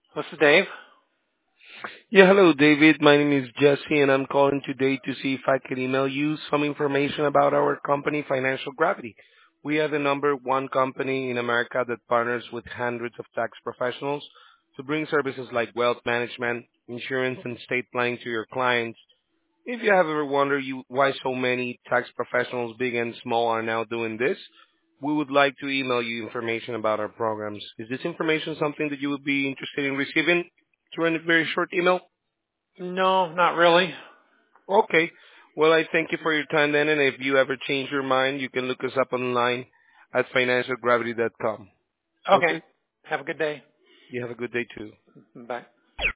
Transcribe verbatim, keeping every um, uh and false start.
This is Dave. Yeah, hello, David. My name is Jesse, and I'm calling today to see if I can email you some information about our company, Financial Gravity. We are the number one company in America that partners with hundreds of tax professionals to bring services like wealth management, insurance, and estate planning to your clients. If you have ever wondered you, why so many tax professionals, big and small, are now doing this, we would like to email you information about our programs. Is this information something that you would be interested in receiving through a very short email? No, not really. Okay. Well, I thank you for your time then, and if you ever change your mind, you can look us up online at financial gravity dot com. Okay. Okay? Have a good day. You have a good day too. Bye.